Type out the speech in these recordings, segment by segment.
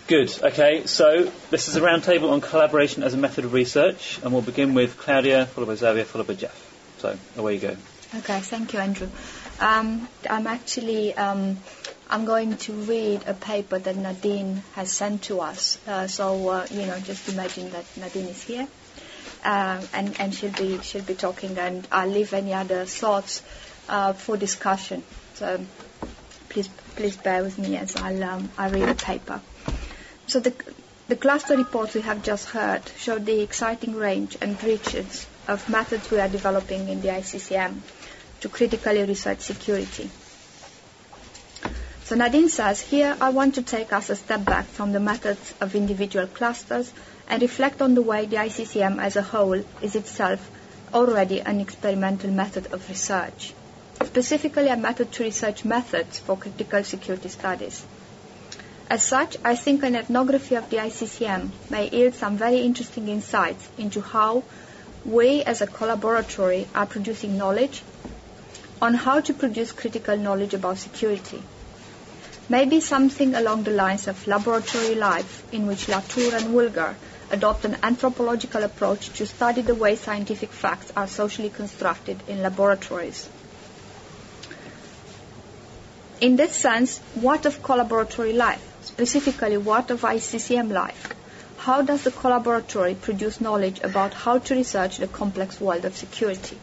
Good. Okay, so this is a roundtable on collaboration as a method of research, and we'll begin with Claudia, followed by Xavier, followed by Jeff. So, away you go. Okay, thank you, Andrew. I'm going to read a paper that Nadine has sent to us. Just imagine that Nadine is here, and she'll be talking, and I'll leave any other thoughts for discussion. So please bear with me as I read the paper. So the cluster reports we have just heard show the exciting range and reaches of methods we are developing in the ICCM to critically research security. So Nadine says, here I want to take us a step back from the methods of individual clusters and reflect on the way the ICCM as a whole is itself already an experimental method of research, specifically a method to research methods for critical security studies. As such, I think an ethnography of the ICCM may yield some very interesting insights into how we as a collaboratory are producing knowledge on how to produce critical knowledge about security. Maybe something along the lines of laboratory life, in which Latour and Woolgar adopt an anthropological approach to study the way scientific facts are socially constructed in laboratories. In this sense, what of collaboratory life? Specifically, what of ICCM life? How does the collaboratory produce knowledge about how to research the complex world of security?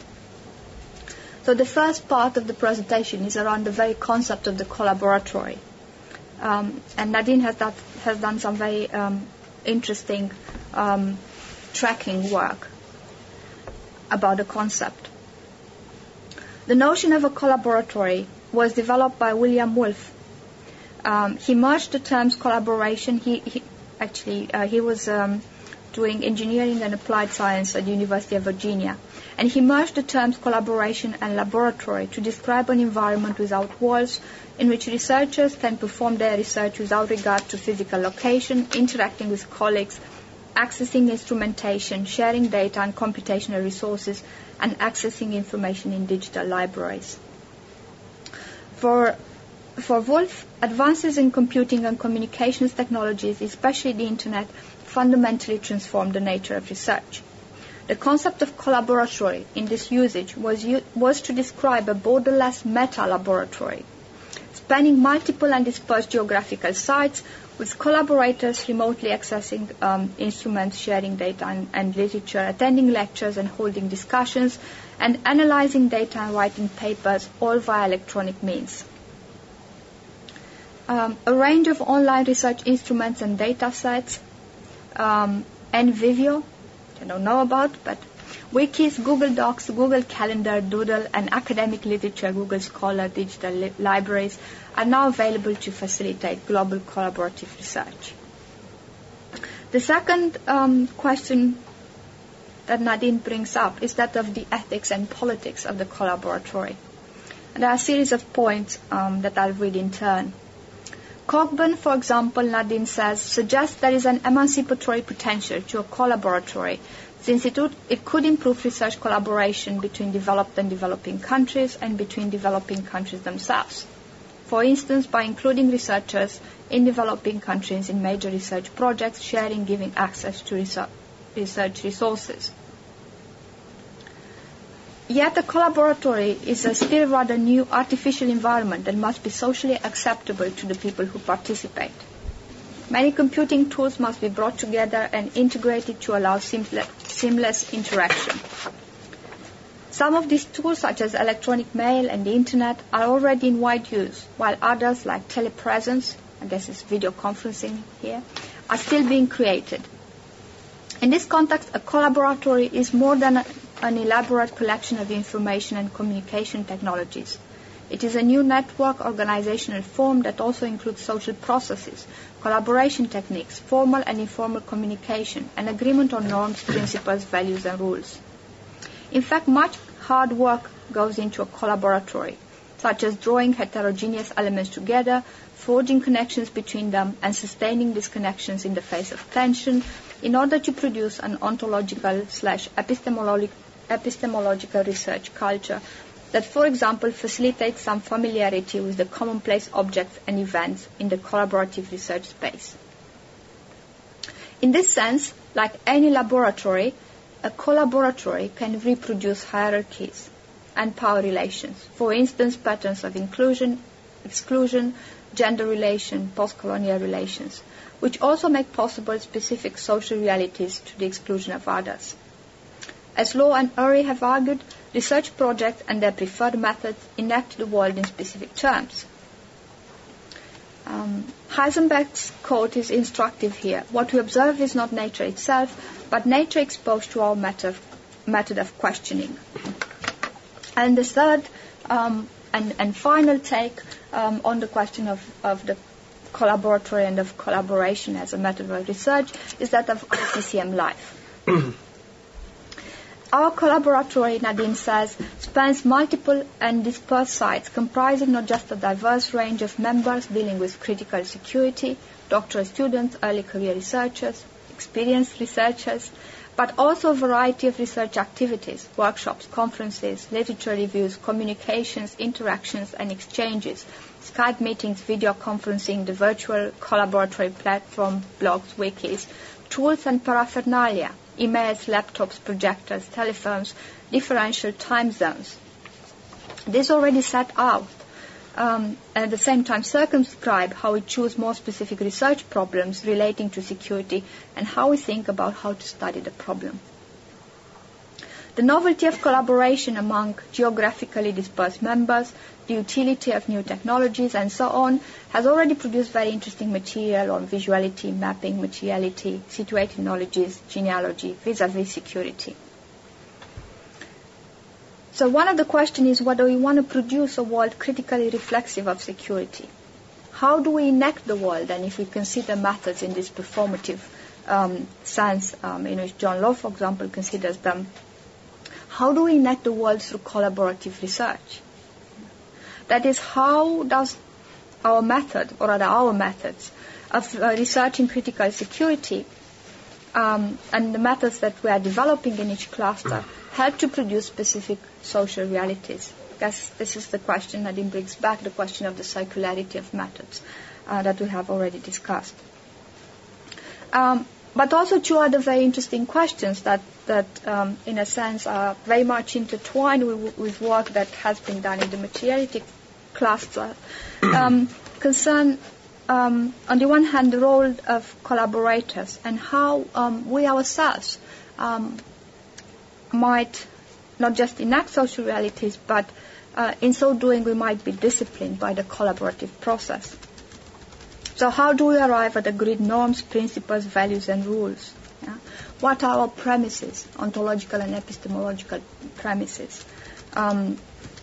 So the first part of the presentation is around the very concept of the collaboratory. And Nadine has done some very interesting tracking work about the concept. The notion of a collaboratory was developed by William Wolff. He merged the terms collaboration. He was doing engineering and applied science at the University of Virginia. And he merged the terms collaboration and laboratory to describe an environment without walls in which researchers can perform their research without regard to physical location, interacting with colleagues, accessing instrumentation, sharing data and computational resources, and accessing information in digital libraries. For Wolff, advances in computing and communications technologies, especially the Internet, fundamentally transformed the nature of research. The concept of collaboratory in this usage was to describe a borderless meta-laboratory, spanning multiple and dispersed geographical sites, with collaborators remotely accessing instruments, sharing data and literature, attending lectures and holding discussions, and analyzing data and writing papers, all via electronic means. A range of online research instruments and data sets, NVIDIA, I don't know about, but wikis, Google Docs, Google Calendar, Doodle, and academic literature, Google Scholar, digital libraries, are now available to facilitate global collaborative research. The second question that Nadine brings up is that of the ethics and politics of the collaboratory. And there are a series of points that I'll read in turn. Cogburn, for example, Nadine says, suggests there is an emancipatory potential to a collaboratory, since it could improve research collaboration between developed and developing countries and between developing countries themselves. For instance, by including researchers in developing countries in major research projects, sharing, giving access to research resources. Yet a collaboratory is a still rather new artificial environment that must be socially acceptable to the people who participate. Many computing tools must be brought together and integrated to allow seamless interaction. Some of these tools, such as electronic mail and the Internet, are already in wide use, while others, like telepresence, and this is video conferencing here, are still being created. In this context, a collaboratory is more than an elaborate collection of information and communication technologies. It is a new network organizational form that also includes social processes, collaboration techniques, formal and informal communication, and agreement on norms, principles, values, and rules. In fact, much hard work goes into a collaboratory, such as drawing heterogeneous elements together, forging connections between them, and sustaining these connections in the face of tension in order to produce an ontological/epistemological research culture that, for example, facilitates some familiarity with the commonplace objects and events in the collaborative research space. In this sense, like any laboratory, a collaboratory can reproduce hierarchies and power relations. For instance, patterns of inclusion, exclusion, gender relation, post-colonial relations, which also make possible specific social realities to the exclusion of others. As Law and Urey have argued, research projects and their preferred methods enact the world in specific terms. Heisenberg's quote is instructive here. What we observe is not nature itself, but nature exposed to our method of questioning. And the third and final take on the question of the collaboratory and of collaboration as a method of research is that of ICCM life. Our collaboratory, Nadim says, spans multiple and dispersed sites comprising not just a diverse range of members dealing with critical security, doctoral students, early career researchers, experienced researchers, but also a variety of research activities, workshops, conferences, literature reviews, communications, interactions and exchanges, Skype meetings, video conferencing, the virtual collaboratory platform, blogs, wikis, tools and paraphernalia, emails, laptops, projectors, telephones, differential time zones. This already set out and at the same time circumscribe how we choose more specific research problems relating to security and how we think about how to study the problem. The novelty of collaboration among geographically dispersed members, the utility of new technologies, and so on, has already produced very interesting material on visuality, mapping, materiality, situated knowledges, genealogy, vis-à-vis security. So one of the questions is whether we want to produce a world critically reflexive of security. How do we enact the world? And if we consider methods in this performative sense, in which John Law, for example, considers them, how do we enact the world through collaborative research? That is, how does our method, or rather our methods, of researching critical security and the methods that we are developing in each cluster help to produce specific social realities? Because this is the question that it brings back, the question of the circularity of methods that we have already discussed. But also two other very interesting questions that in a sense, are very much intertwined with work that has been done in the materiality cluster, concern, on the one hand, the role of collaborators and how we ourselves might not just enact social realities, but in so doing we might be disciplined by the collaborative process. So how do we arrive at agreed norms, principles, values, and rules? Yeah? What are our premises, ontological and epistemological premises? And,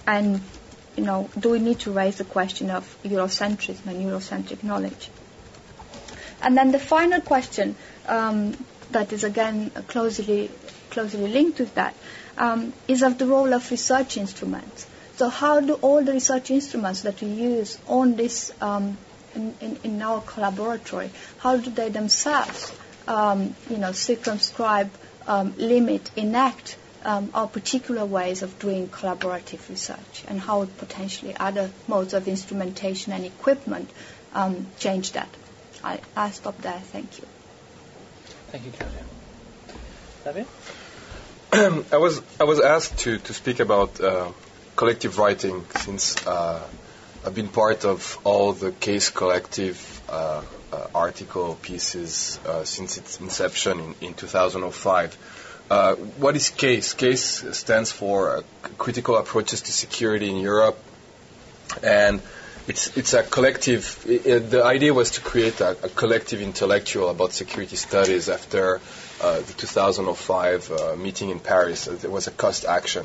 do we need to raise the question of Eurocentrism and Eurocentric knowledge? And then the final question that is, again, closely linked with that is of the role of research instruments. So how do all the research instruments that we use on this in our collaboratory, how do they themselves, circumscribe, limit, enact our particular ways of doing collaborative research, and how potentially other modes of instrumentation and equipment change that? I'll stop there. Thank you. Thank you, Claudia. Xavier? I was asked to speak about collective writing since I've been part of all the Case Collective article pieces since its inception in 2005. What is CASE? CASE stands for Critical Approaches to Security in Europe, and it's a collective. The idea was to create a collective intellectual about security studies after the 2005 meeting in Paris. There was a cost action.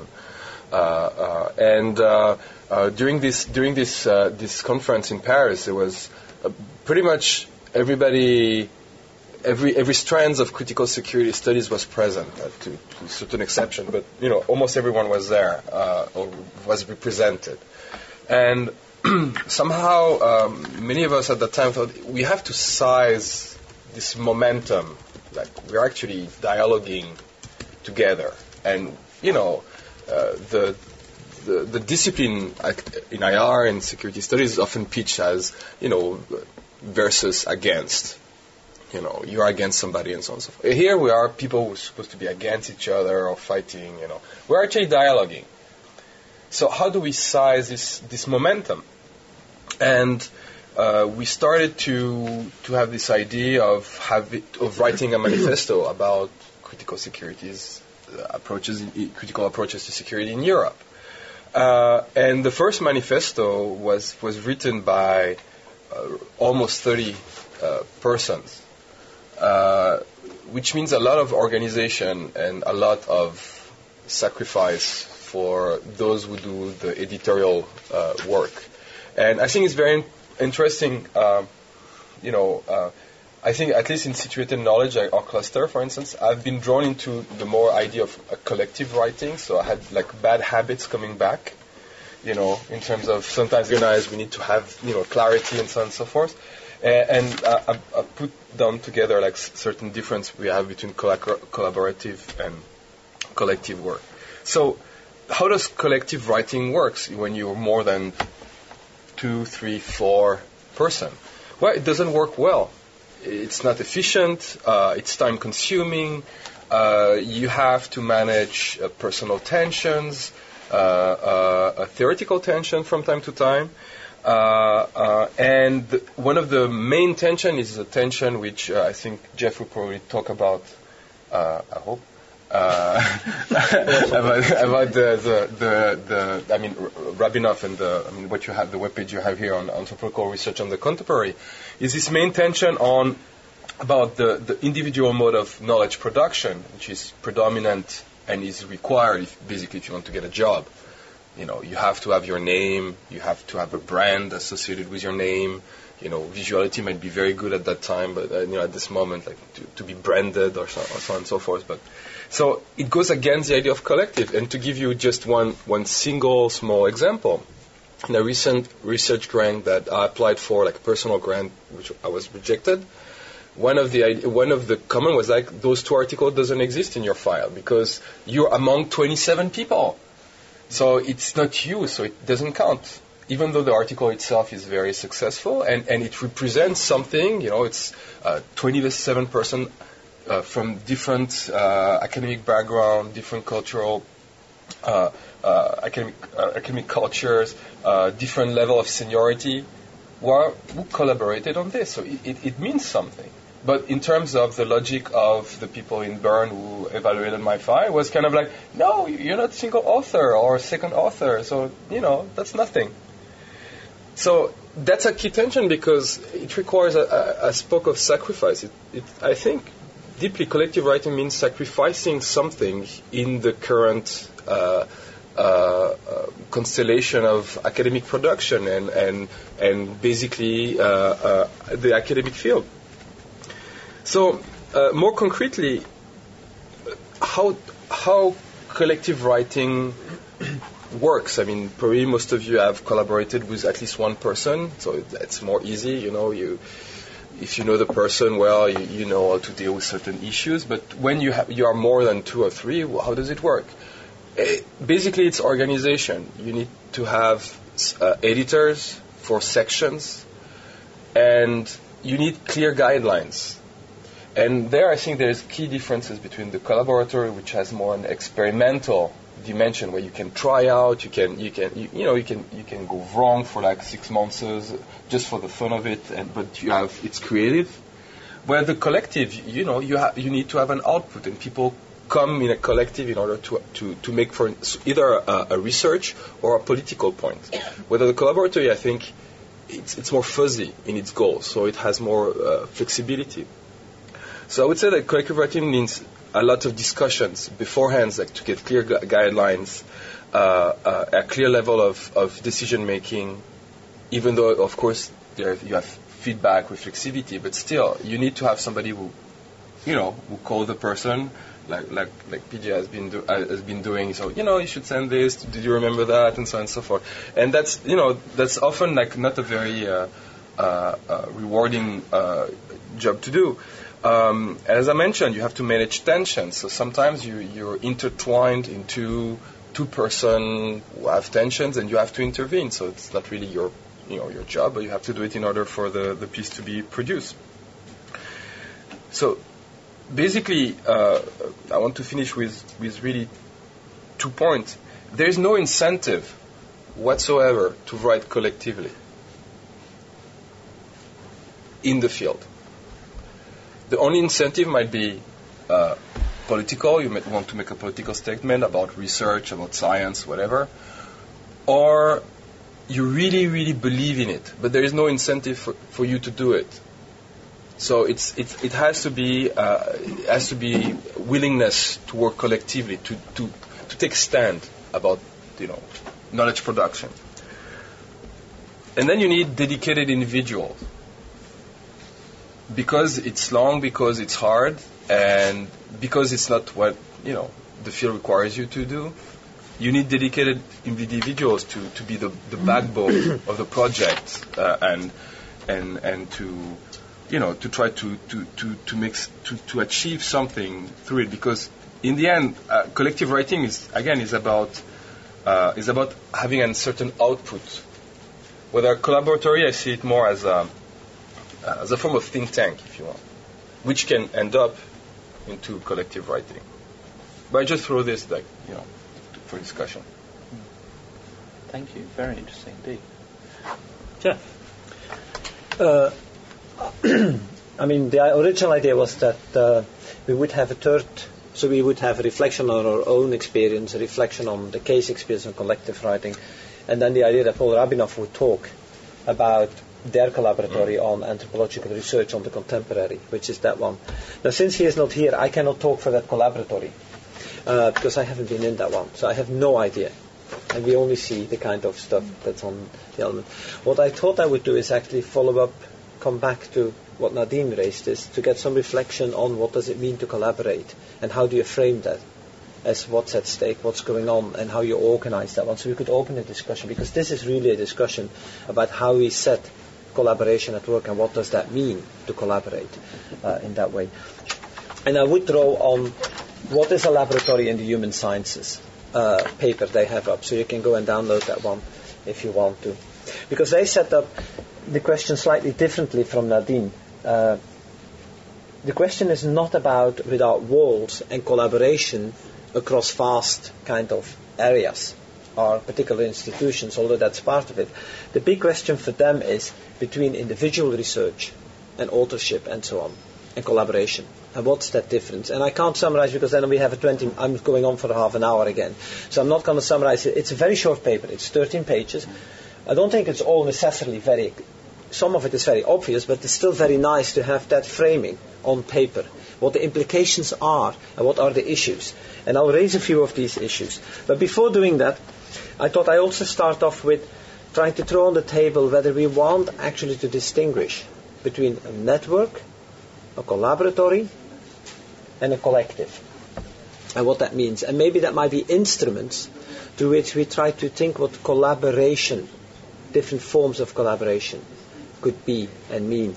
During this conference in Paris, there was pretty much everybody, every strands of critical security studies was present, to a certain exception, but almost everyone was there or was represented, and somehow many of us at that time thought we have to size this momentum, like we're actually dialoguing together, and the discipline in IR and security studies is often pitched as, versus against. You are against somebody and so on and so forth. Here we are people who are supposed to be against each other or fighting, We're actually dialoguing. So how do we size this momentum? And we started to have this idea of writing a manifesto about critical approaches to security in Europe. And the first manifesto was written by almost 30 persons, which means a lot of organization and a lot of sacrifice for those who do the editorial work. And I think it's very interesting, I think at least in situated knowledge, like our cluster, for instance, I've been drawn into the more idea of a collective writing. So I had bad habits coming back, in terms of sometimes we need to have, clarity and so on and so forth. And I put down together certain difference we have between collaborative and collective work. So how does collective writing works when you're more than 2, 3, 4 person? Well, it doesn't work well. It's not efficient. It's time consuming. You have to manage personal tensions, theoretical tension from time to time. And one of the main tension is the tension which I think Jeff will probably talk about, I hope, about Rabinov and what you have, the webpage you have here on anthropological research on the contemporary, is this main tension about the individual mode of knowledge production, which is predominant and is required if you want to get a job. You have to have your name, you have to have a brand associated with your name. Visuality might be very good at that time, but at this moment, to be branded or so on and so forth. But so it goes against the idea of collective. And to give you just one single small example, in a recent research grant that I applied for, a personal grant, which I was rejected, one of the common was those 2 articles doesn't exist in your file because you're among 27 people. So it's not you, so it doesn't count. Even though the article itself is very successful and it represents something, it's 27 person from different academic background, different cultural, academic cultures, different level of seniority, who collaborated on this. So it means something. But in terms of the logic of the people in Bern who evaluated my file, it was kind of no, you're not single author or second author, so, that's nothing. So that's a key tension because it requires a spoke of sacrifice. I think deeply collective writing means sacrificing something in the current constellation of academic production and basically the academic field. So more concretely, how collective writing works. Probably most of you have collaborated with at least one person, so it's more easy. If you know the person well, you know how to deal with certain issues. But when you are more than 2 or 3, how does it work? Basically, it's organization. You need to have editors for sections, and you need clear guidelines. And there, I think there's key differences between the collaboratory, which has more an experimental dimension where you can try out, you can go wrong for 6 months just for the fun of it, but it's creative. Where the collective, you need to have an output, and people come in a collective in order to make for either a research or a political point. Whether the collaboratory, I think, it's more fuzzy in its goals, so it has more flexibility. So I would say that collective writing means a lot of discussions beforehand, to get clear guidelines, a clear level of decision making, even though, of course, you have feedback, reflexivity, but still, you need to have somebody who call the person, like PJ has been doing. So, you should send this, did you remember that, and so on and so forth. And that's often not a very rewarding job to do. As I mentioned, you have to manage tensions. So sometimes you're intertwined into 2 person who have tensions, and you have to intervene. So it's not really your job, but you have to do it in order for the piece to be produced. So basically, I want to finish with really 2 points. There is no incentive whatsoever to write collectively in the field. The only incentive might be political. You might want to make a political statement about research, about science, whatever. Or you really, really believe in it, but there is no incentive for you to do it. So it has to be willingness to work collectively, to take stand about knowledge production. And then you need dedicated individuals, because it's long, because it's hard, and because it's not what the field requires you to do. You need dedicated individuals to be the backbone of the project, and to try to achieve something through it. Because in the end, collective writing is about having a certain output. Whether collaboratory, I see it more as a form of think tank, if you want, which can end up into collective writing. But I just throw this for discussion. Thank you. Very interesting indeed. Jeff? I mean, the original idea was that we would have a third, so we would have a reflection on our own experience, a reflection on the case experience on collective writing, and then the idea that Paul Rabinoff would talk about their collaboratory on anthropological research on the contemporary, which is that one. Now, since he is not here, I cannot talk for that collaboratory, because I haven't been in that one, so I have no idea. And we only see the kind of stuff that's on the element. What I thought I would do is actually follow up, come back to what Nadine raised, is to get some reflection on what does it mean to collaborate, and how do you frame that as what's at stake, what's going on, and how you organize that one. So we could open a discussion, because this is really a discussion about how we set collaboration at work and what does that mean to collaborate in that way. And I would draw on what is a laboratory in the human sciences paper they have up, so you can go and download that one if you want to. Because they set up the question slightly differently from Nadine. The question is not about without walls and collaboration across vast kind of areas or particular institutions, although that's part of it. The big question for them is between individual research and authorship and so on, and collaboration. And what's that difference? And I can't summarize, because then we have I'm going on for half an hour again. So I'm not going to summarize it. It's a very short paper. It's 13 pages. I don't think it's all necessarily some of it is very obvious, but it's still very nice to have that framing on paper, what the implications are and what are the issues. And I'll raise a few of these issues. But before doing that, I thought I also start off with trying to throw on the table whether we want actually to distinguish between a network, a collaboratory, and a collective, and what that means. And maybe that might be instruments to which we try to think what collaboration, different forms of collaboration, could be and mean.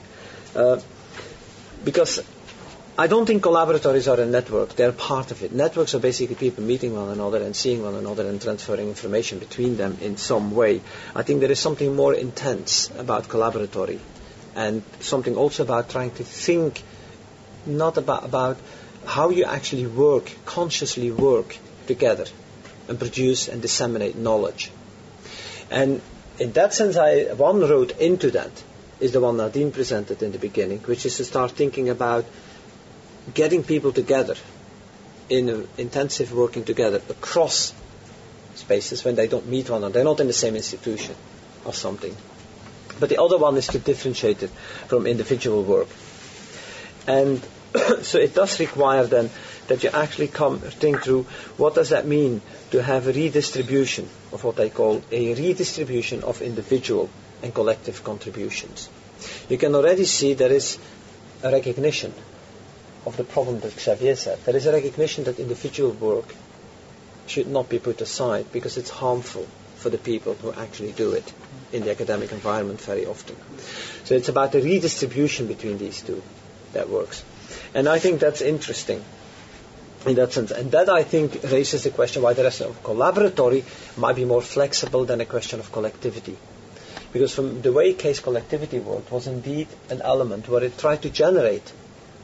Because I don't think collaboratories are a network. They're part of it. Networks are basically people meeting one another and seeing one another and transferring information between them in some way. I think there is something more intense about collaboratory, and something also about trying to think not about how you actually work, consciously work together and produce and disseminate knowledge. And in that sense, one road into that is the one Nadine presented in the beginning, which is to start thinking about getting people together in intensive working together across spaces when they don't meet one another. They're not in the same institution or something. But the other one is to differentiate it from individual work. And so it does require then that you actually think through what does that mean to have a redistribution of what they call a redistribution of individual and collective contributions. You can already see there is a recognition of the problem that Xavier said. There is a recognition that individual work should not be put aside because it's harmful for the people who actually do it in the academic environment very often. So it's about the redistribution between these two that works. And I think that's interesting in that sense. And that, I think, raises the question why the rest of collaboratory might be more flexible than a question of collectivity. Because from the way case collectivity worked was indeed an element where it tried to generate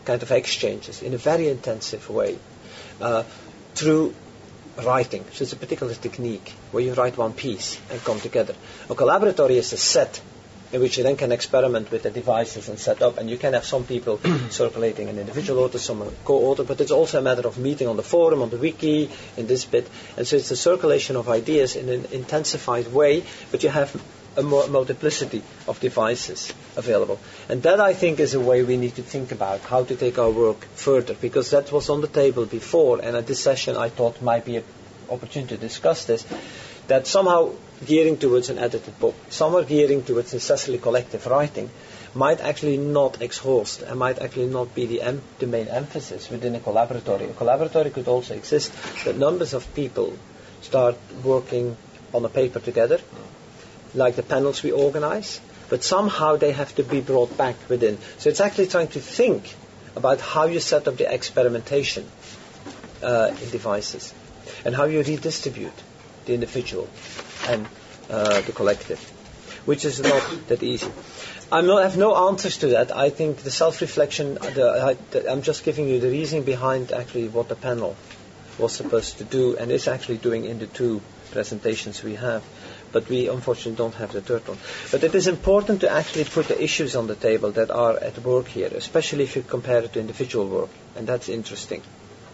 kind of exchanges in a very intensive way through writing. So it's a particular technique where you write one piece and come together. A collaboratory is a set in which you then can experiment with the devices and set up, and you can have some people circulating an individual author, some co-author, but it's also a matter of meeting on the forum, on the wiki, in this bit. And so it's a circulation of ideas in an intensified way, but you have a multiplicity of devices available. And that, I think, is a way we need to think about how to take our work further, because that was on the table before, and at this session I thought might be an opportunity to discuss this, that somehow gearing towards an edited book, somehow gearing towards necessarily collective writing, might actually not exhaust and might actually not be the main emphasis within a collaboratory. A collaboratory could also exist that numbers of people start working on a paper together, like the panels we organize, but somehow they have to be brought back within. So it's actually trying to think about how you set up the experimentation in devices and how you redistribute the individual and the collective, which is not that easy. I have no answers to that. I think the self-reflection, I'm just giving you the reasoning behind actually what the panel was supposed to do and is actually doing in the two presentations we have. But we unfortunately don't have the third one. But it is important to actually put the issues on the table that are at work here, especially if you compare it to individual work. And that's interesting.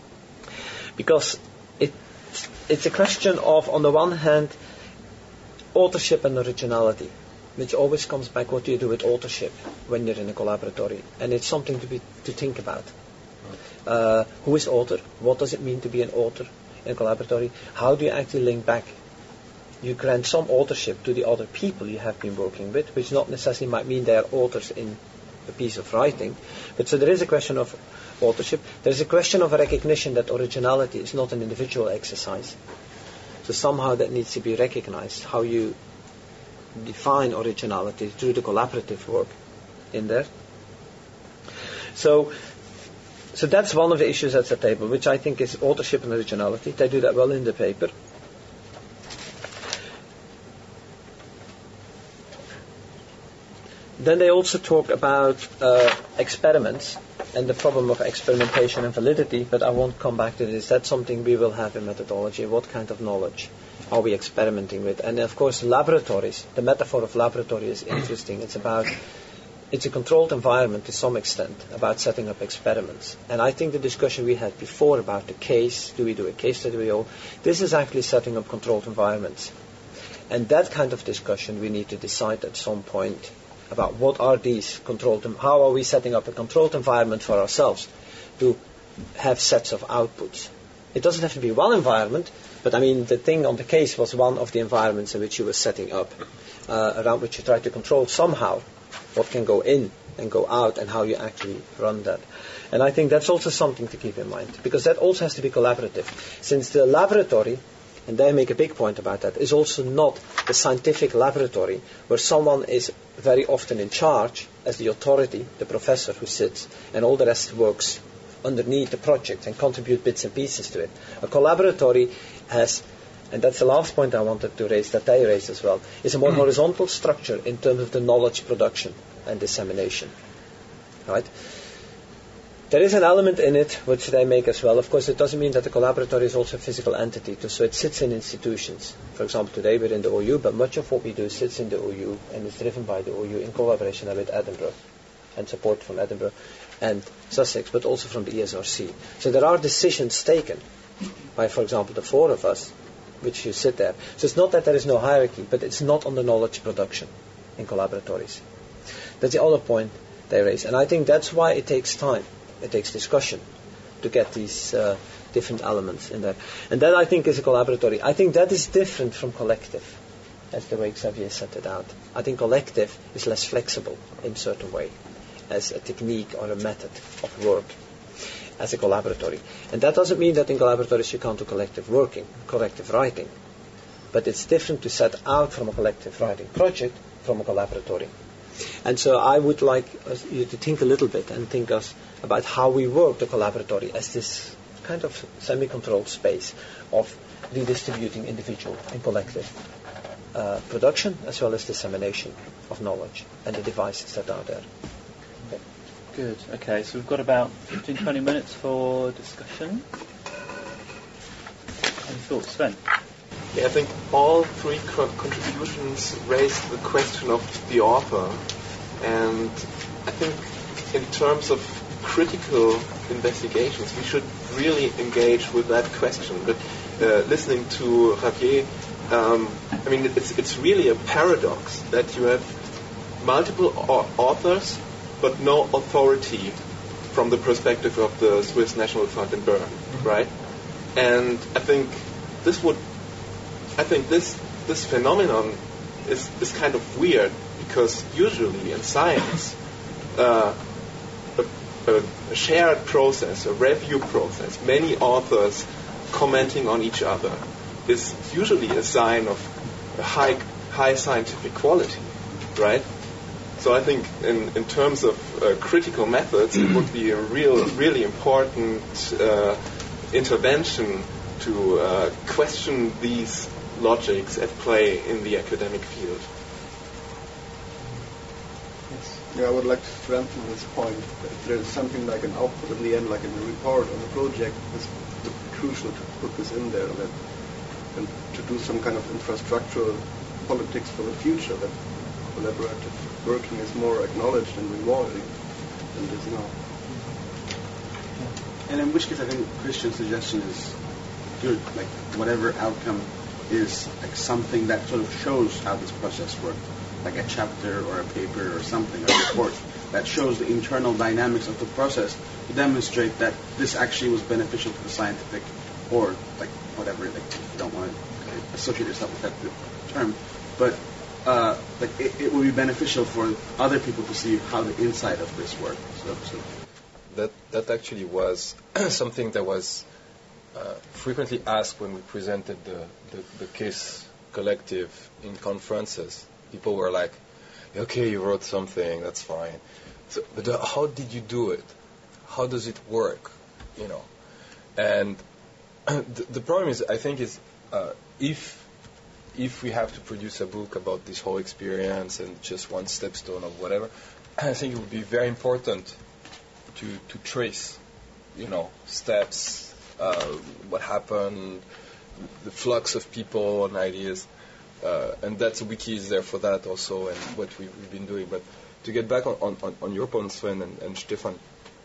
Because it's a question of, on the one hand, authorship and originality, which always comes back, what do you do with authorship when you're in a collaboratory? And it's something to think about. Who is author? What does it mean to be an author in a collaboratory? How do you actually link back? You grant some authorship to the other people you have been working with, which not necessarily might mean they are authors in a piece of writing. But so there is a question of authorship. There is a question of a recognition that originality is not an individual exercise. So somehow that needs to be recognized, how you define originality through the collaborative work in there. So that's one of the issues at the table, which I think is authorship and originality. They do that well in the paper. Then they also talk about experiments and the problem of experimentation and validity, but I won't come back to this. That's something we will have in methodology. What kind of knowledge are we experimenting with? And of course, laboratories, the metaphor of laboratory is interesting. It's a controlled environment to some extent about setting up experiments. And I think the discussion we had before about the case, do we do a case study? This is actually setting up controlled environments. And that kind of discussion we need to decide at some point about what are these how are we setting up a controlled environment for ourselves to have sets of outputs. It doesn't have to be one environment, but I mean the thing on the case was one of the environments in which you were setting up, around which you try to control somehow what can go in and go out and how you actually run that. And I think that's also something to keep in mind, because that also has to be collaborative. Since the laboratory, and they make a big point about that, is also not the scientific laboratory where someone is very often in charge as the authority, the professor who sits, and all the rest works underneath the project and contribute bits and pieces to it. A collaboratory has, and that's the last point I wanted to raise, that they raised as well, is a more horizontal structure in terms of the knowledge production and dissemination. Right? There is an element in it which they make as well. Of course, it doesn't mean that the collaboratory is also a physical entity. So it sits in institutions. For example, today we're in the OU, but much of what we do sits in the OU and is driven by the OU in collaboration with Edinburgh and support from Edinburgh and Sussex, but also from the ESRC. So there are decisions taken by, for example, the four of us, which you sit there. So it's not that there is no hierarchy, but it's not on the knowledge production in collaboratories. That's the other point they raise. And I think that's why it takes time. It takes discussion to get these different elements in there. And that, I think, is a collaboratory. I think that is different from collective, as the way Xavier set it out. I think collective is less flexible in a certain way, as a technique or a method of work, as a collaboratory. And that doesn't mean that in collaboratories you can't do collective working, collective writing. But it's different to set out from a collective writing project from a collaboratory. And so I would like you to think a little bit and think about how we work the collaboratory as this kind of semi-controlled space of redistributing individual and collective production as well as dissemination of knowledge and the devices that are there. Okay. Good. Okay, so we've got about 15, 20 minutes for discussion. Any thoughts, Sven? Yeah, I think all three contributions raised the question of the author, and I think in terms of critical investigations, we should really engage with that question. But listening to Javier, I mean, it's really a paradox that you have multiple authors, but no authority from the perspective of the Swiss National Fund in Bern, right? And I think this phenomenon is kind of weird, because usually in science, a shared process, a review process, many authors commenting on each other, is usually a sign of a high scientific quality, right? So I think in terms of critical methods, it would be a really important intervention to question these logics at play in the academic field. Yeah, I would like to strengthen this point. If there's something like an output in the end, like in the report on the project, it's crucial to put this in there and to do some kind of infrastructural politics for the future, that collaborative working is more acknowledged and rewarding than it is now. And in which case, I think Christian's suggestion is good. Like, whatever outcome is like something that sort of shows how this process worked, like a chapter or a paper or something, a report that shows the internal dynamics of the process to demonstrate that this actually was beneficial to the scientific, or like whatever, like you don't want to associate yourself with that term, but like it would be beneficial for other people to see how the inside of this worked. So that actually was something that was frequently asked when we presented the case collective in conferences. People were like, okay, you wrote something, that's fine. So, but how did you do it? How does it work? You know, and the problem is, I think, is if we have to produce a book about this whole experience and just one stepstone of whatever, I think it would be very important to trace, you know, steps, what happened, the flux of people and ideas. And that's wiki is there for that also, and what we've been doing. But to get back on your point, Sven and Stefan,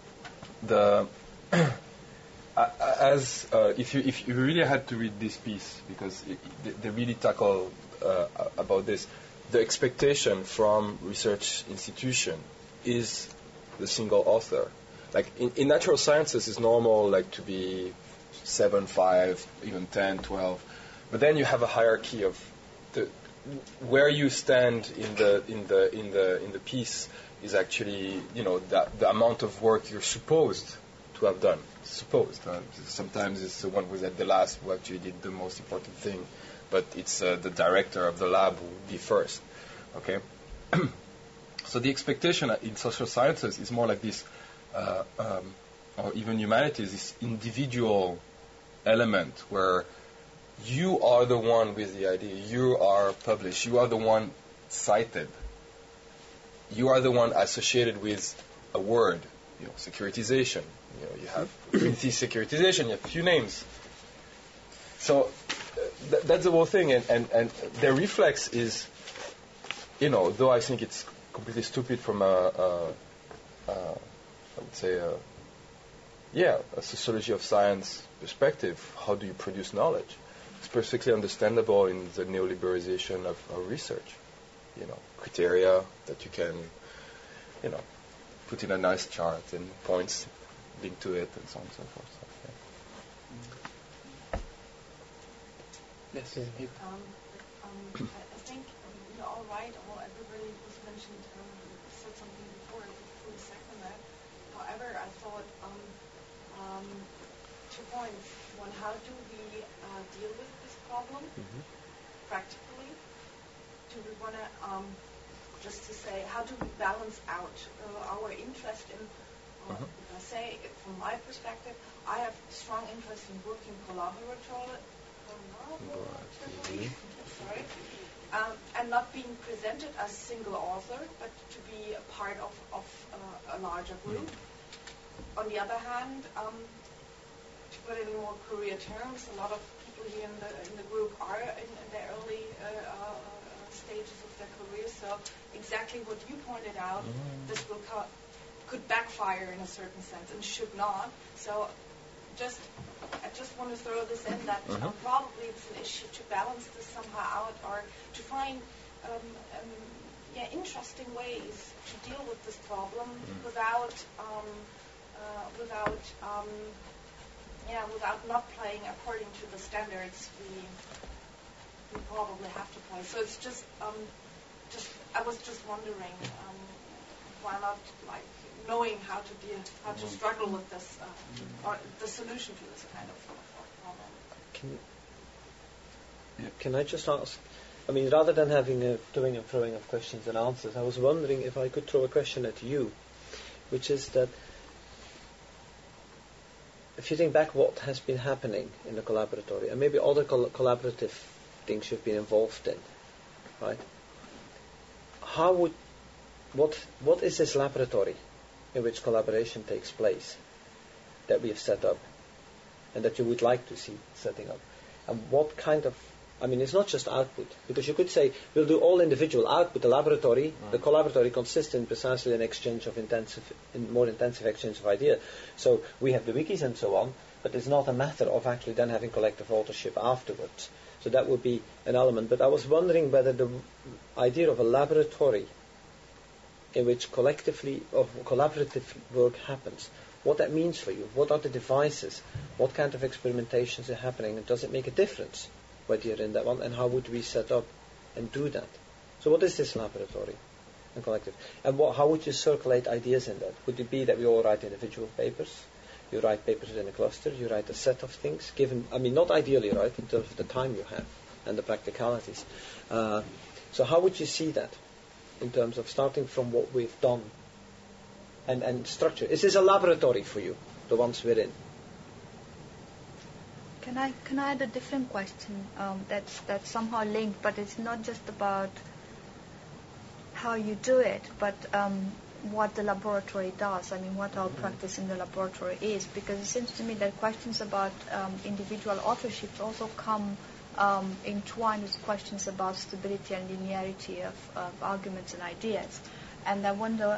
if you really had to read this piece, because they really tackle about this, the expectation from research institution is the single author. Like in natural sciences, it's normal like to be 7, 5, even 10, 12, but then you have a hierarchy of where you stand in the piece is actually, you know, the amount of work you're supposed to have done. Sometimes it's the one who's at the last who actually did the most important thing, but it's the director of the lab who would be first. Okay. So the expectation in social sciences is more like this, or even humanities, this individual element where you are the one with the idea, you are published, you are the one cited, you are the one associated with a word, you know, securitization. You know, you have Trinity securitization, you have a few names. So that's the whole thing, and their reflex is, you know, though I think it's completely stupid from I would say, a sociology of science perspective, how do you produce knowledge? It's perfectly understandable in the neoliberalization of research. You know, criteria that you can, you know, put in a nice chart and points linked to it and so on and so forth. So, yeah. Yes. I think you're all right. Everybody was mentioned said something before. I would fully second that. However, I thought 2 points. One, how do we deal with this problem practically? Do we want to just to say, how do we balance out our interest in? If I say, from my perspective, I have strong interest in working collaboratively sorry, and not being presented as single author, but to be a part of a larger group. On the other hand, to put it in more career terms, a lot of people here in the group are in their early stages of their career. So exactly what you pointed out, this could backfire in a certain sense and should not. So I just want to throw this in that probably it's an issue to balance this somehow out, or to find interesting ways to deal with this problem without not playing according to the standards we probably have to play. So it's just I was just wondering why not knowing how to struggle with this or the solution to this kind of problem. Can I just ask? I mean, rather than having a doing and throwing of questions and answers, I was wondering if I could throw a question at you, which is that if you think back what has been happening in the collaboratory, and maybe other collaborative things you've been involved in, right? What is this laboratory in which collaboration takes place that we have set up and that you would like to see setting up? And what kind of, I mean, it's not just output, because you could say we'll do all individual output. The laboratory, the collaboratory consists in precisely an exchange of more intensive exchange of ideas. So we have the wikis and so on, but it's not a matter of actually then having collective authorship afterwards. So that would be an element. But I was wondering whether the idea of a laboratory in which collectively or collaborative work happens, what that means for you, what are the devices, what kind of experimentations are happening, and does it make a difference whether you're in that one, and how would we set up and do that? So what is this laboratory and collective? And how would you circulate ideas in that? Would it be that we all write individual papers? You write papers in a cluster, you write a set of things, given, I mean, not ideally, right, in terms of the time you have and the practicalities. So how would you see that in terms of starting from what we've done and structure? Is this a laboratory for you, the ones we're in? Can I add a different question that's somehow linked, but it's not just about how you do it, but what the laboratory does. I mean, what our practice in the laboratory is, because it seems to me that questions about individual authorship also come entwined with questions about stability and linearity of arguments and ideas. And I wonder,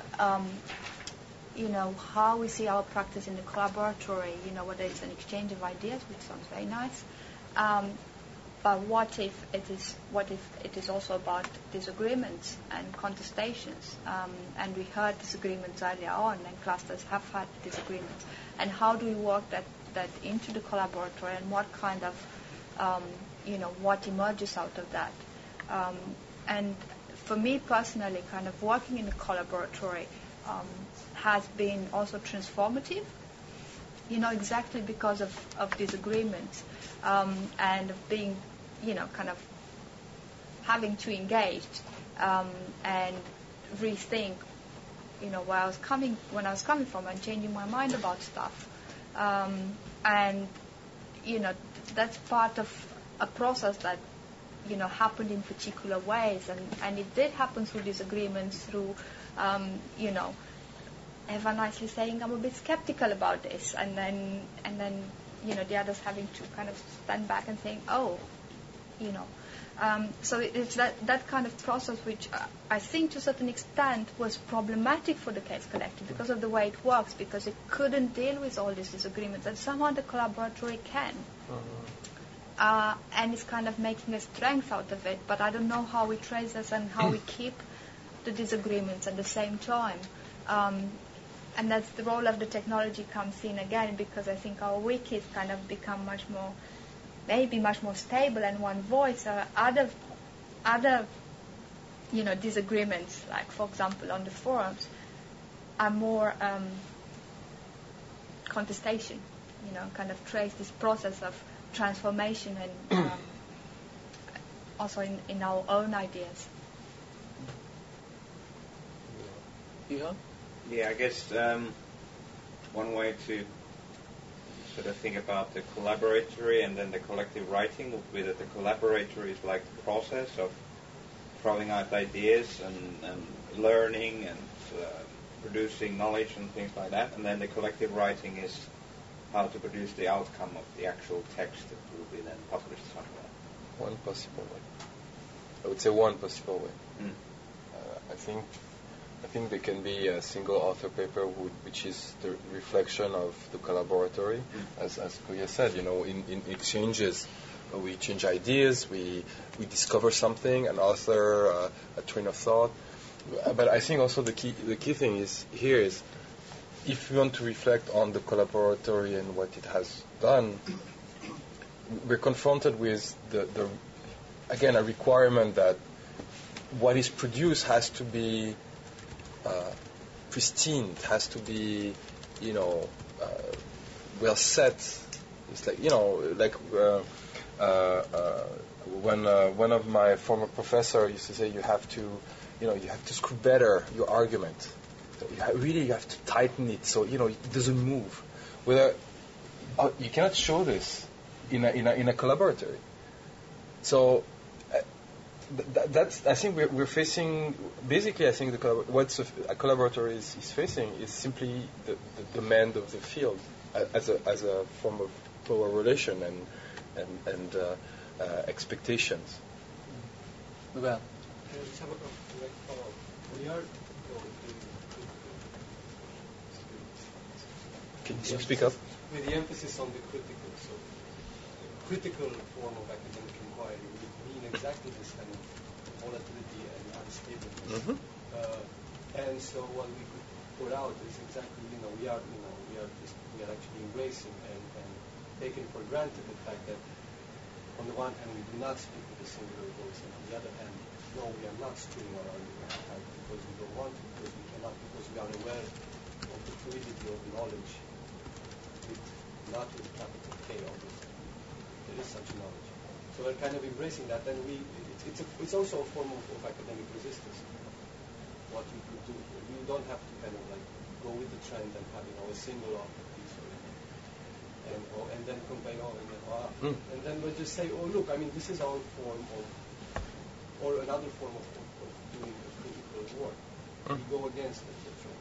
how we see our practice in the collaboratory, whether it's an exchange of ideas, which sounds very nice, but what if it is also about disagreements and contestations? And we heard disagreements earlier on, and clusters have had disagreements. And how do we work that into the collaboratory, and what kind of, what emerges out of that? And for me personally, kind of working in the collaboratory has been also transformative, exactly because of disagreements and of being, kind of having to engage and rethink, where I was coming from, and changing my mind about stuff. And, that's part of a process that, happened in particular ways, and it did happen through disagreements, through, Eva nicely saying, I'm a bit skeptical about this, and then the others having to kind of stand back and saying, so it's that kind of process which I think to a certain extent was problematic for the Case Collective because of the way it works, because it couldn't deal with all these disagreements, and somehow the collaboratory can. And it's kind of making a strength out of it, but I don't know how we trace this and how we keep the disagreements at the same time. And that's the role of the technology comes in again, because I think our wikis kind of become much more stable and one voice. Or other disagreements, like for example on the forums, are more contestation. Kind of trace this process of transformation and also in our own ideas. Yeah. Yeah, I guess one way to sort of think about the collaboratory and then the collective writing would be that the collaboratory is like the process of throwing out ideas and learning and producing knowledge and things like that, and then the collective writing is how to produce the outcome of the actual text that will be then published somewhere. One possible way. I would say one possible way. I think there can be a single author paper which is the reflection of the collaboratory, as Koya said. In exchanges, we change ideas, we discover something, an author, a train of thought. But I think also the key thing is if we want to reflect on the collaboratory and what it has done, we're confronted with again a requirement that what is produced has to be pristine. It has to be well set. It's like when one of my former professors used to say you have to screw better your argument. So you have to tighten it so it doesn't move. You cannot show this in a collaboratory. So that's I think we're facing. Basically, I think what a collaboratory is facing is simply the demand of the field as a form of power relation and expectations. Well, we are Can you speak up? With the emphasis on the critical form of academic inquiry would mean exactly this kind of volatility and unstableness. And so what we could put out is exactly, we are actually embracing and taking for granted the fact that on the one hand we do not speak with a singular voice, and on the other hand, no, we are not screwing our argument because we don't want to, because we cannot, because we are aware of the fluidity of knowledge, not with capital K, obviously. There is such knowledge. So we're kind of embracing that, and it's also a form of academic resistance. What we could do, you don't have to kind of like go with the trend and have a single author piece and then combine all and then we'll just say, oh look, I mean this is our form of, or another form of doing the critical work. We go against the trend.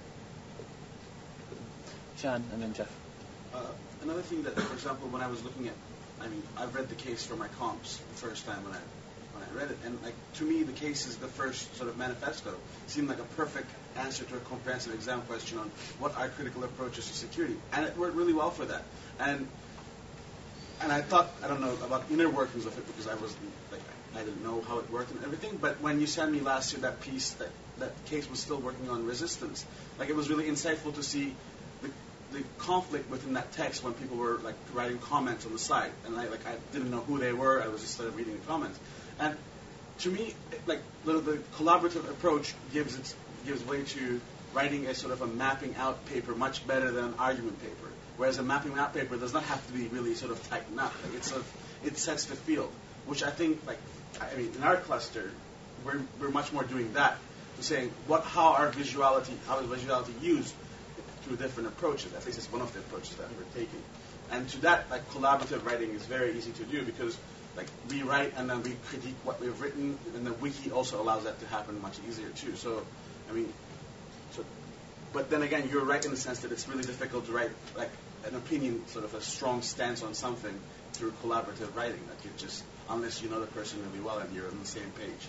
Jan and then Jeff. Another thing that, for example, when I was looking at, I've read the case for my comps the first time when I read it, and to me the case is the first sort of manifesto. It seemed like a perfect answer to a comprehensive exam question on what are critical approaches to security, and it worked really well for that. And I thought, I don't know about inner workings of it because I didn't know how it worked and everything. But when you sent me last year that piece, that case was still working on resistance. It was really insightful to see the conflict within that text when people were writing comments on the side, and I didn't know who they were. I was just started reading the comments, and to me, the collaborative approach gives way to writing a sort of a mapping out paper much better than an argument paper. Whereas a mapping out paper does not have to be really sort of tightened up. It sets the field, which I think in our cluster we're much more doing that, to saying how is visuality used through different approaches. At least it's one of the approaches that we're taking. And to that, collaborative writing is very easy to do because we write and then we critique what we've written, and the wiki also allows that to happen much easier too. So, but then again, you're right in the sense that it's really difficult to write an opinion, sort of a strong stance on something through collaborative writing. Unless you know the person really well and you're on the same page.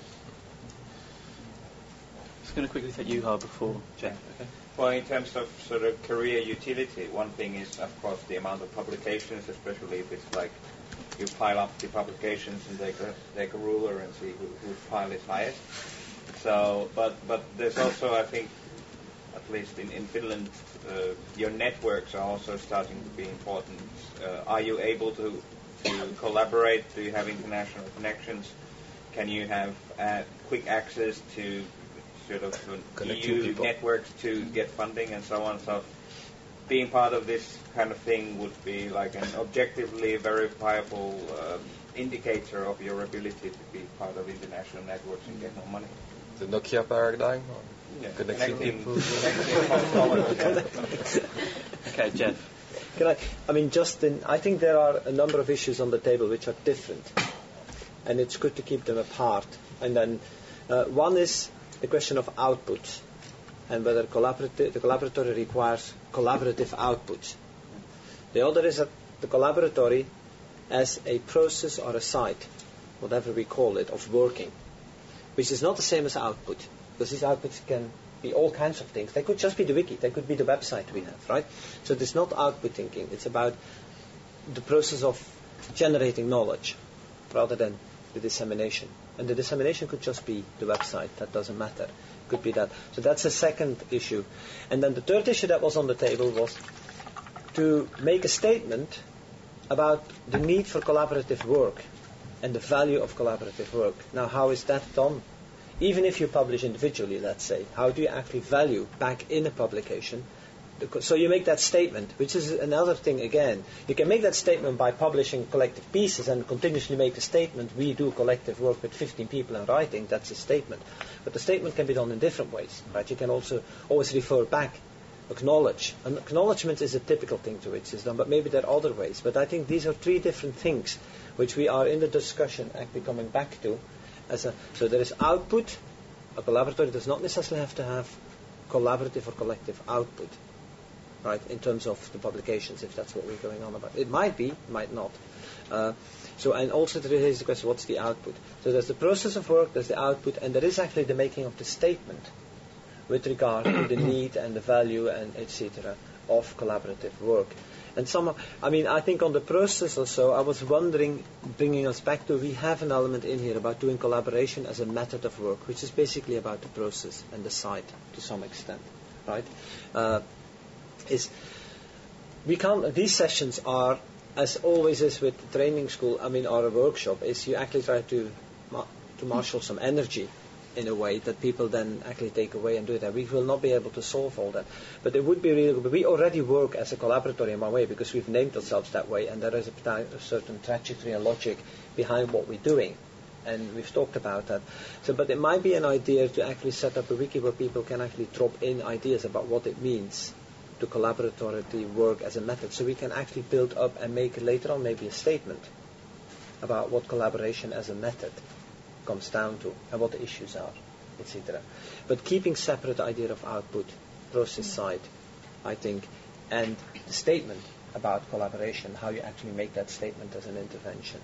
Just going to quickly take you, Har, before Jeff. Okay. Well, in terms of sort of career utility, one thing is, of course, the amount of publications, especially if it's you pile up the publications and take a ruler and see whose pile is highest. So, but there's also, I think, at least in Finland, your networks are also starting to be important. Are you able to collaborate? Do you have international connections? Can you have quick access to sort of EU networks to get funding and so on? So being part of this kind of thing would be an objectively verifiable indicator of your ability to be part of international networks and get more money. The Nokia paradigm? Yeah. Connecting people? Okay, Jeff. I think there are a number of issues on the table which are different, and it's good to keep them apart. And then one is the question of output, and whether the collaboratory requires collaborative output. The other is that the collaboratory as a process or a site, whatever we call it, of working, which is not the same as output, because these outputs can be all kinds of things. They could just be the wiki, they could be the website we have, right? So it's not output thinking, it's about the process of generating knowledge rather than the dissemination. And the dissemination could just be the website, that doesn't matter. Could be that. So that's the second issue. And then the third issue that was on the table was to make a statement about the need for collaborative work and the value of collaborative work. Now, how is that done? Even if you publish individually, let's say, how do you actually value back in a publication? So you make that statement, which is another thing again. You can make that statement by publishing collective pieces and continuously make a statement, we do collective work with 15 people in writing, that's a statement. But the statement can be done in different ways, right? You can also always refer back, acknowledge. And acknowledgement is a typical thing to which is done, but maybe there are other ways. But I think these are three different things which we are in the discussion actually coming back to. So there is output. A collaboratory does not necessarily have to have collaborative or collective output, right, in terms of the publications, if that's what we're going on about. It might be, might not. And also there is the question, what's the output? So there's the process of work, there's the output, and there is actually the making of the statement with regard to the need and the value and etc. of collaborative work. And I think on the process also, I was wondering, bringing us back to, we have an element in here about doing collaboration as a method of work, which is basically about the process and the site to some extent, right? These sessions are, as always is with the training school, or a workshop, is you actually try to marshal some energy in a way that people then actually take away and do that. We will not be able to solve all that. But it would be really good. We already work as a collaboratory in one way because we've named ourselves that way, and there is a certain trajectory and logic behind what we're doing. And we've talked about that. But it might be an idea to actually set up a wiki where people can actually drop in ideas about what it means to collaboratively work as a method. So we can actually build up and make later on maybe a statement about what collaboration as a method comes down to and what the issues are, etc. But keeping separate the idea of output, process side, I think, and the statement about collaboration, how you actually make that statement as an intervention.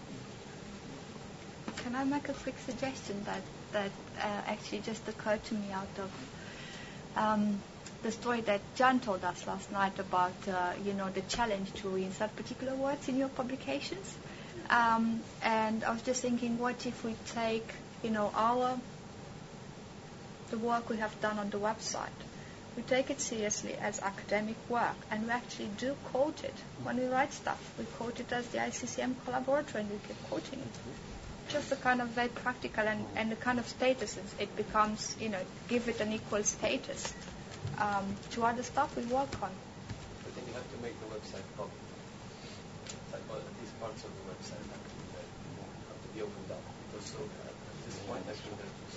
Can I make a quick suggestion that actually just occurred to me out of the story that John told us last night about the challenge to insert particular words in your publications? And I was just thinking, what if we take, the work we have done on the website, we take it seriously as academic work, and we actually do quote it when we write stuff. We quote it as the ICCM collaborator, and we keep quoting it. Just the kind of very practical and the kind of status it becomes, give it an equal status to other stuff we work on. I think you have to make the website public. Like, at least parts of the website have to be opened up. Because at this point, actually, there's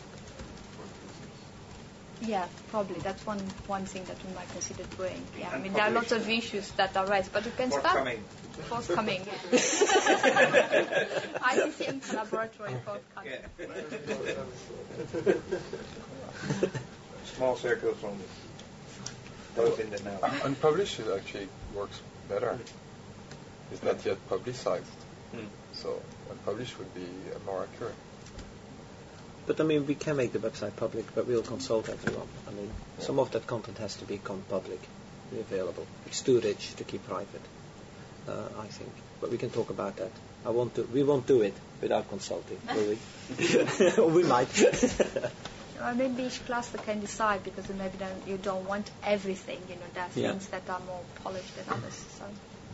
yeah, probably. That's one thing that we might consider doing. Yeah, there are lots of issues that are raised, but we can start. Forthcoming. ICCM collaboratory forthcoming. Small circles only. Those in the know. Unpublished actually works better. It's not yet publicized. So unpublished would be more accurate. But we can make the website public, but we'll consult everyone. Some of that content has to become public, be available. It's too rich to keep private, I think. But we can talk about that. We won't do it without consulting, will we? Or we might. Maybe each cluster can decide, because maybe you don't want everything. There are things that are more polished than others. So.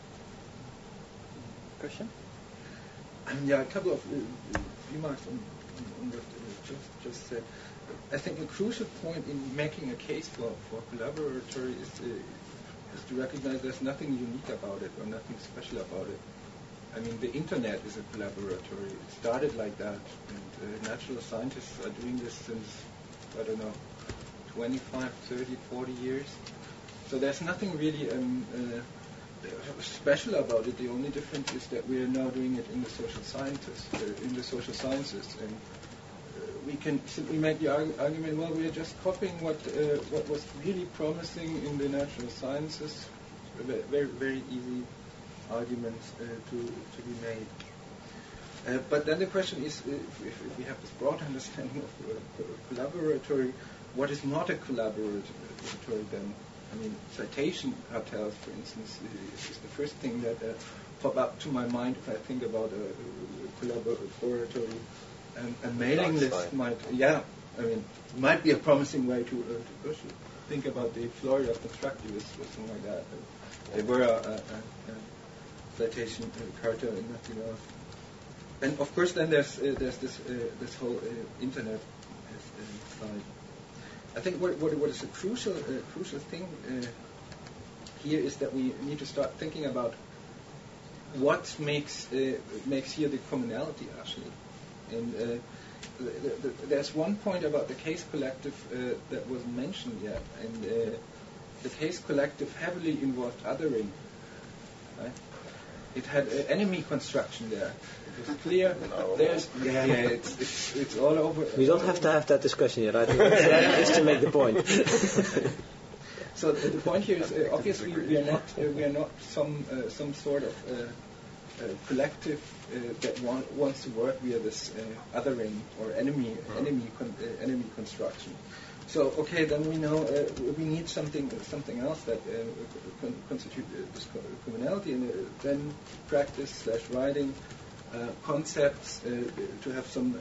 Question? Yeah, a couple of remarks on what just said. I think a crucial point in making a case for collaboratory is to recognize there's nothing unique about it or nothing special about it. The internet is a collaboratory. It started like that, and natural scientists are doing this since, 25, 30, 40 years. So there's nothing really special about it. The only difference is that we are now doing it in the social sciences, and we can simply make the argument, well, we are just copying what was really promising in the natural sciences. Very, very easy argument to be made. But then the question is, if we have this broad understanding of collaboratory, what is not a collaboratory then? I mean, citation cartels, for instance, is the first thing that pop up to my mind if I think about a collaboratory. And mailing list might be a promising way to push it. Think about the Florida constructivists or something like that. They were a citation cartel and nothing else. And of course, then there's this whole internet side. I think what is a crucial thing here is that we need to start thinking about what makes here the commonality actually. And there's one point about the case collective that wasn't mentioned yet, and the case collective heavily involved othering. Right? It had enemy construction there. It was clear. It's all over. We don't have to have that discussion yet. I think just to make the point. So the point here is obviously we are not some sort of collective that wants to work via this othering or enemy construction. So okay, then we know we need something else that constitute this commonality, and then practice / writing concepts to have some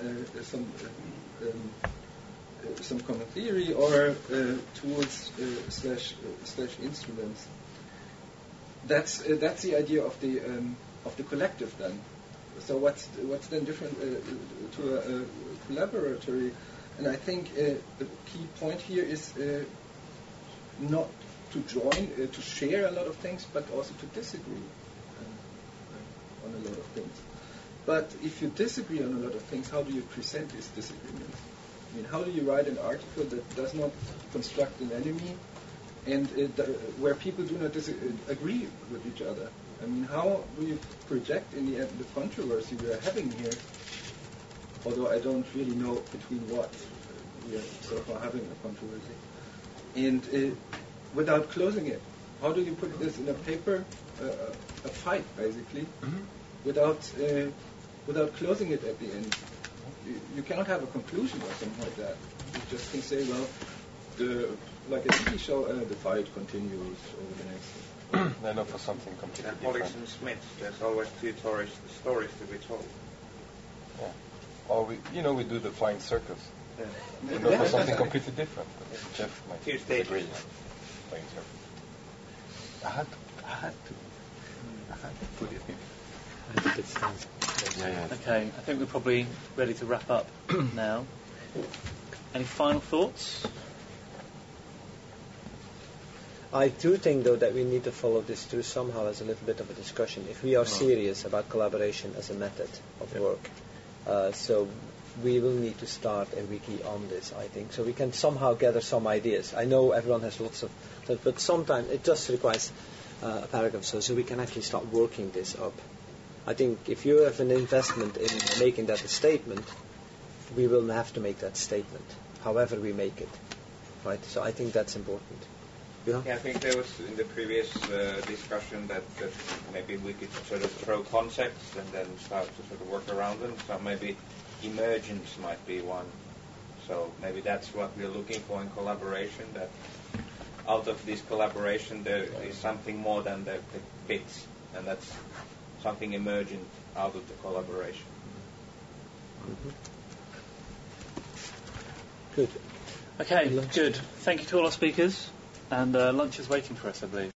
common theory or tools / instruments. That's the idea of the collective then. So what's then different to a collaboratory? And I think the key point here is not to join, to share a lot of things, but also to disagree on a lot of things. But if you disagree on a lot of things, how do you present these disagreements? I mean, how do you write an article that does not construct an enemy and where people do not agree with each other? I mean, how do you project in the end the controversy we are having here? Although I don't really know between what we are so far having a controversy. And without closing it, how do you put this in a paper, a fight basically, without closing it at the end? You cannot have a conclusion or something like that. You just can say, well, like a TV show, the fight continues over the next. I know for something completely different. Hollis and Smith, there's always two stories to be told. Yeah. Or we do the flying circus. Yeah. We know for something completely different. Jeff might Tuesday. disagree. Flying circus. I had to put it in. I think it's time. Yeah. Okay, I think we're probably ready to wrap up now. Any final thoughts? I do think, though, that we need to follow this through somehow as a little bit of a discussion. If we are serious about collaboration as a method of work, so we will need to start a wiki on this, I think, so we can somehow gather some ideas. I know everyone has lots of, but sometimes it just requires a paragraph, so we can actually start working this up. I think if you have an investment in making that a statement, we will have to make that statement, however we make it, right? So I think that's important. Yeah, I think there was in the previous discussion that maybe we could sort of throw concepts and then start to sort of work around them. So maybe emergence might be one. So maybe that's what we're looking for in collaboration, that out of this collaboration there is something more than the bits, and that's something emergent out of the collaboration. Good. Okay, good. Thank you to all our speakers. And lunch is waiting for us, I believe.